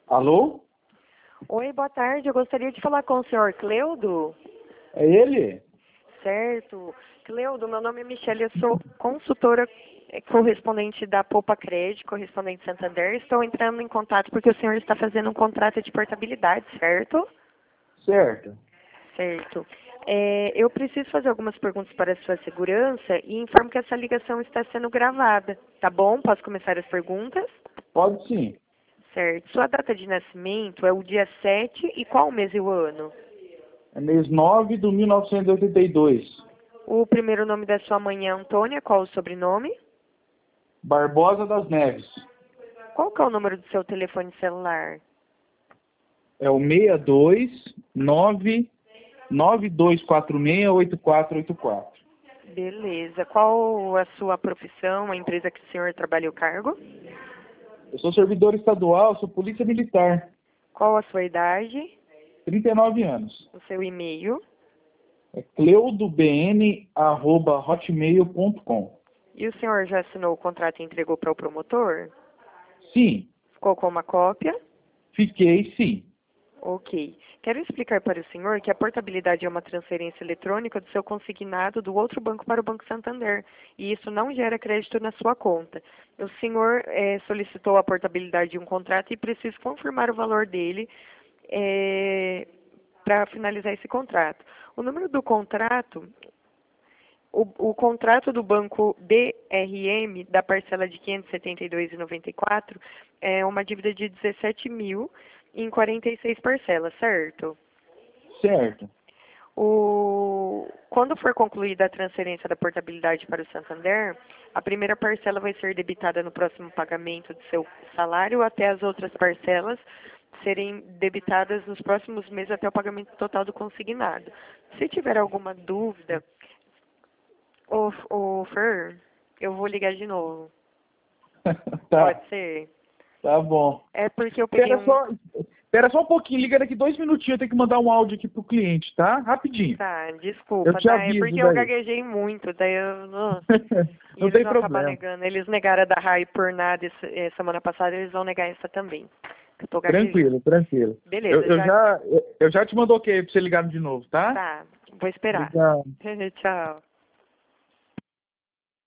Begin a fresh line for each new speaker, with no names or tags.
Alô?
Oi, boa tarde. Eu gostaria de falar com o senhor Cleudo.
É ele?
Certo. Cleudo, meu nome é Michele, eu sou consultora correspondente da Poupa Crédito, correspondente Santander. Estou entrando em contato porque o senhor está fazendo um contrato de portabilidade, certo?
Certo.
Certo. Eu preciso fazer algumas perguntas para a sua segurança e informo que essa ligação está sendo gravada. Tá bom? Posso começar as perguntas?
Pode sim.
Certo. Sua data de nascimento é o dia 7 e qual mês e o ano?
É mês 9 de 1982.
O primeiro nome da sua mãe é Antônia, qual o sobrenome?
Barbosa das Neves.
Qual que é o número do seu telefone celular?
É o 62992468484.
Beleza. Qual a sua profissão, a empresa que o senhor trabalha o cargo?
Eu sou servidor estadual, sou polícia militar.
Qual a sua idade?
39 anos.
O seu e-mail?
É cleudobn@hotmail.com.
E o senhor já assinou o contrato e entregou para o promotor?
Sim,
Ficou com uma cópia?
fiquei sim.
Ok. Quero explicar para o senhor que a portabilidade é uma transferência eletrônica do seu consignado do outro banco para o Banco Santander, e isso não gera crédito na sua conta. O senhor solicitou a portabilidade de um contrato e precisa confirmar o valor dele para finalizar esse contrato. O número do contrato, o contrato do banco DRM, da parcela de R$ 572,94, é uma dívida de 17 mil em 46 parcelas, certo?
Certo.
Quando for concluída a transferência da portabilidade para o Santander, a primeira parcela vai ser debitada no próximo pagamento do seu salário, até as outras parcelas serem debitadas nos próximos meses até o pagamento total do consignado. Se tiver alguma dúvida, Fer, eu vou ligar de novo.
Tá,
Pode ser?
tá bom.
É porque eu peguei
Espera só um pouquinho, liga daqui 2 minutinhos, eu tenho que mandar um áudio aqui pro cliente, tá? Rapidinho.
Tá,
Eu
desculpa,
te
tá? É
aviso
porque eu
daí.
gaguejei muito, daí eu... E
Não
eles
tem
vão acabar
problema.
negando. Eles negaram a da RAI por nada semana passada, eles vão negar essa também. Que eu tô gaguejando.
Tranquilo, tranquilo. Eu,
Beleza,
eu
já...
já, eu já te mando ok pra você ligar de novo, tá?
Tá, vou esperar.
Obrigado.
Tchau.